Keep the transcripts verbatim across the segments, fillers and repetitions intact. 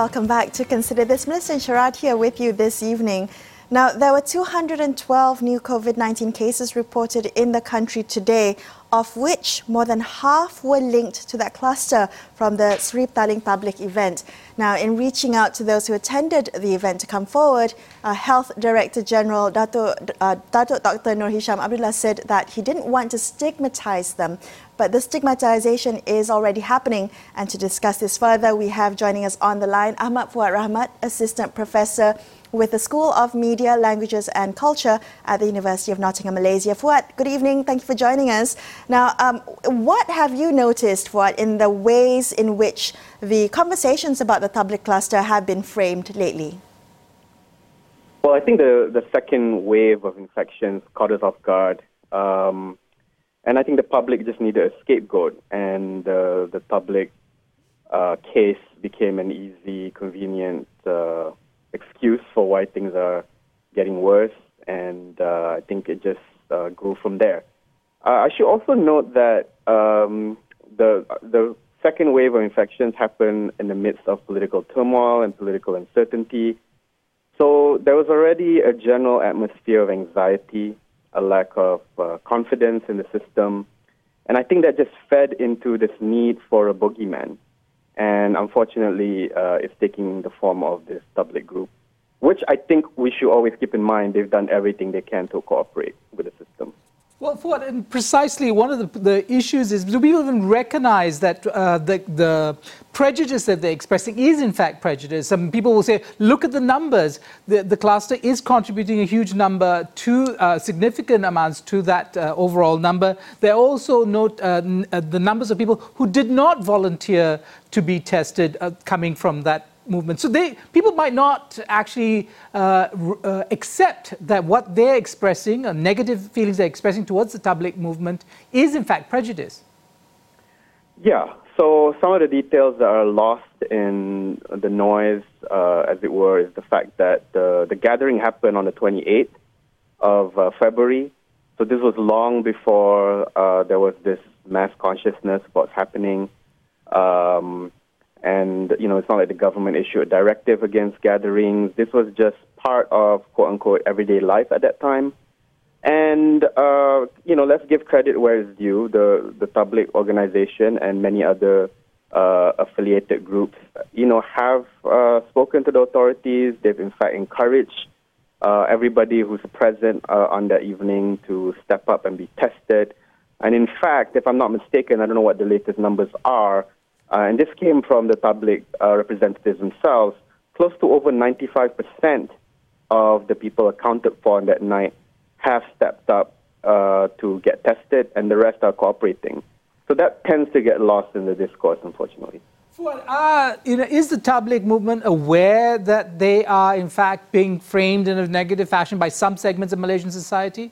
welcome back to Consider This. Melissa and Sharad here with you this evening. Now, there were two hundred twelve new COVID nineteen cases reported in the country today, of which more than half were linked to that cluster from the Sri Petaling public event. Now, in reaching out to those who attended the event to come forward, uh, Health Director General Dato, uh, Dato Doctor Nur Hisham Abdullah said that he didn't want to stigmatize them, but the stigmatization is already happening. And to discuss this further, we have joining us on the line Ahmad Fuad Rahmat, Assistant Professor with the School of Media, Languages and Culture at the University of Nottingham, Malaysia. Fuad, good evening. Thank you for joining us. Now, um, what have you noticed, Fuad, in the ways in which the conversations about the Tabligh cluster have been framed lately? Well, I think the, the second wave of infections caught us off guard. Um, and I think the public just needed a scapegoat. And uh, the Tabligh uh, case became an easy, convenient uh, excuse for why things are getting worse, and uh, I think it just uh, grew from there. Uh, I should also note that um, the the second wave of infections happened in the midst of political turmoil and political uncertainty. So there was already a general atmosphere of anxiety, a lack of uh, confidence in the system, and I think that just fed into this need for a boogeyman. And unfortunately, uh, it's taking the form of this Tabligh group, which I think we should always keep in mind. They've done everything they can to cooperate with the system. Well, Fuad, and precisely one of the, the issues is, do people even recognize that uh, the, the prejudice that they're expressing is in fact prejudice? Some people will say, look at the numbers. The, the cluster is contributing a huge number to uh, significant amounts to that uh, overall number. They also note uh, n- uh, the numbers of people who did not volunteer to be tested uh, coming from that movement. So they people might not actually uh, uh, accept that what they're expressing, uh, negative feelings they're expressing towards the Tabligh movement, is in fact prejudice. Yeah, so some of the details that are lost in the noise, uh, as it were, is the fact that the, the gathering happened on the twenty-eighth of uh, February. So this was long before uh, there was this mass consciousness of what's happening. Um, And, you know, it's not like the government issued a directive against gatherings. This was just part of, quote-unquote, everyday life at that time. And, uh, you know, let's give credit where it's due. The, the Tabligh organization and many other uh, affiliated groups, you know, have uh, spoken to the authorities. They've, in fact, encouraged uh, everybody who's present uh, on that evening to step up and be tested. And, in fact, if I'm not mistaken, I don't know what the latest numbers are, Uh, and this came from the Tabligh uh, representatives themselves. Close to over ninety-five percent of the people accounted for on that night have stepped up uh, to get tested, and the rest are cooperating. So that tends to get lost in the discourse, unfortunately. Fuad, uh, you know, is the Tabligh movement aware that they are, in fact, being framed in a negative fashion by some segments of Malaysian society?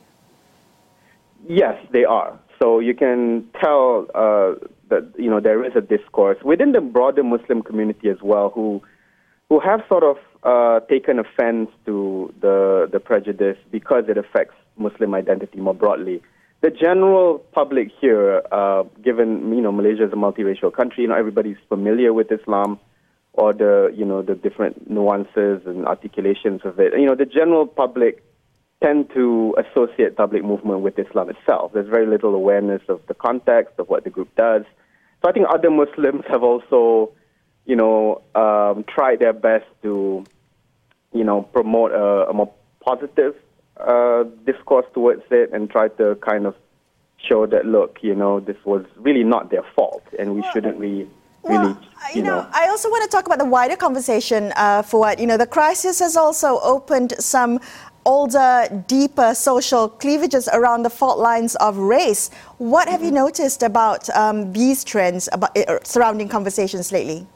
Yes, they are. So you can tell uh, that, you know, there is a discourse within the broader Muslim community as well, who who have sort of uh, taken offense to the the prejudice because it affects Muslim identity more broadly. The general public here, uh, given, you know, Malaysia is a multiracial country, you know, everybody's familiar with Islam or the, you know, the different nuances and articulations of it. You know, the general public tend to associate Tabligh movement with Islam itself. There's very little awareness of the context of what the group does. So I think other Muslims have also, you know, um, tried their best to, you know, promote a, a more positive uh, discourse towards it and try to kind of show that, look, you know, this was really not their fault and we well, shouldn't really... Well, really, you, you know, know, I also want to talk about the wider conversation, uh, for what, you know, the crisis has also opened some older, deeper social cleavages around the fault lines of race. What have mm-hmm. you noticed about um, these trends about, uh, surrounding conversations lately?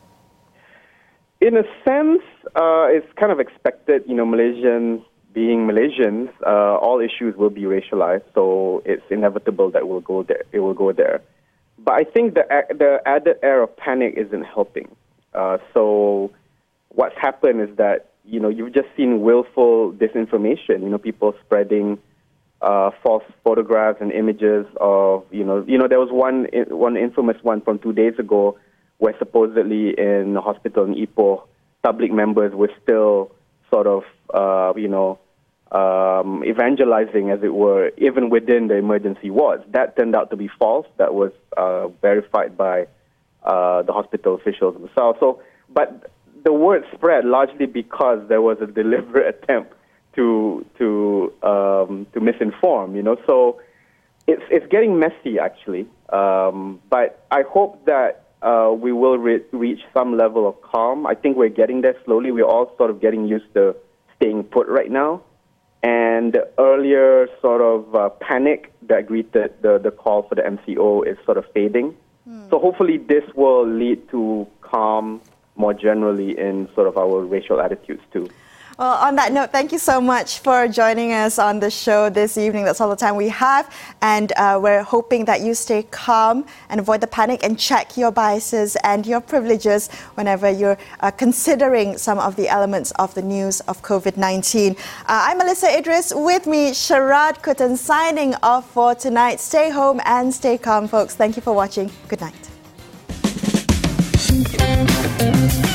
In a sense, uh, it's kind of expected. You know, Malaysians being Malaysians, uh, all issues will be racialized, so it's inevitable that we'll go there. It will go there. But I think the the added air of panic isn't helping. Uh, so what's happened is that, you know, you've just seen willful disinformation, you know, people spreading uh, false photographs and images of, you know, you know, there was one one infamous one from two days ago where supposedly in a hospital in Ipoh, public members were still sort of, uh, you know, um, evangelizing, as it were, even within the emergency wards. That turned out to be false. That was uh, verified by uh, the hospital officials themselves. So, but the word spread largely because there was a deliberate attempt to to um, to misinform. You know, so it's it's getting messy actually. Um, but I hope that uh, we will re- reach some level of calm. I think we're getting there slowly. We're all sort of getting used to staying put right now. And the earlier sort of uh, panic that greeted the, the call for the M C O is sort of fading. Mm. So hopefully this will lead to calm more generally in sort of our racial attitudes too. Well, on that note, thank you so much for joining us on the show this evening. That's all the time we have. And uh, we're hoping that you stay calm and avoid the panic and check your biases and your privileges whenever you're uh, considering some of the elements of the news of COVID nineteen. Uh, I'm Melissa Idris. With me, Sharad Kuttan, signing off for tonight. Stay home and stay calm, folks. Thank you for watching. Good night.